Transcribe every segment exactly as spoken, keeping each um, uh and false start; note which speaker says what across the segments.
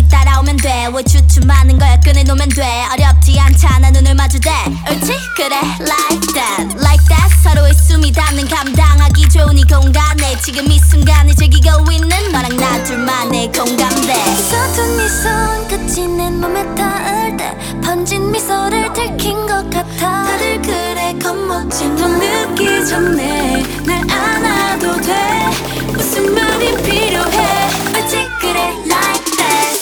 Speaker 1: 따라오면 돼. 왜 주춤하는 거야 꺼내놓으면 돼. 어렵지 않잖아 눈을 마주대. 옳지? 그래 like that like that. 서로의 숨이 닿는 감당하기 좋은 이 공간에 지금 이 순간을 즐기고 있는 너랑 나 둘만의 공감대.
Speaker 2: 서툰 네 손끝이 내 몸에 닿을 때 번진 미소를 들킨 것 같아. 다들 그래 겁먹지 너 늦기 전에 날 안아도 돼. 무슨 말이 필요해. 옳지 그래 like that.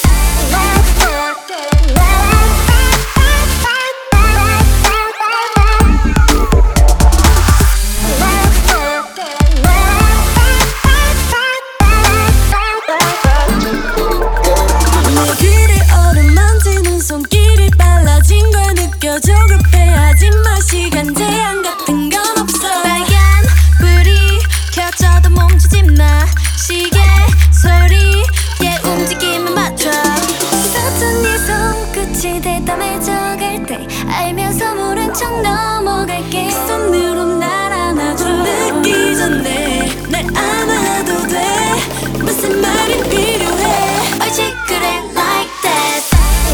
Speaker 2: 너희를 어루만지는 손길이 빨라진 걸 느껴. 조급해하지 마. 시간 제한 같은 건 없어. 빨간 불이 켜져도 멈추지 마. 시계 소리에 움직임을 맞춰. 서툰 네 손끝이 대담해져갈 때 알면서 모른 척 넘어갈게. 그 손으로 날 안아줘. 늦기 전에 날 안아도 돼. 무슨 말이 필요해. 옳지 그래 like that.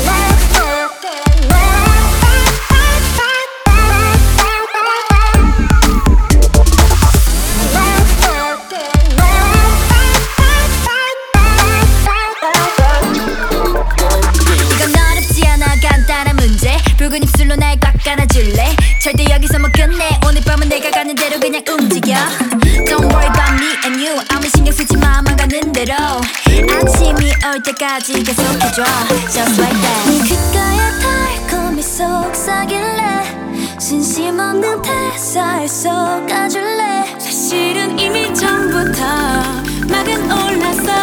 Speaker 2: 이건 어렵지 않아 간단한 문제. 붉은 입술로 날 꽉 안아줄래. 절대 여기서 못 끝내. 오늘 밤은 내가 가는 대로 그냥 움직여. Don't worry about me and you. 아무 신경 쓰지 마만 가는 대로. 아침이 올 때까지 계속해줘. Just like that. 네 귓가에 달콤히 속삭일래. 진심 없는 대사에 속아줄래. 사실은 이미 전부터 막은 올랐어.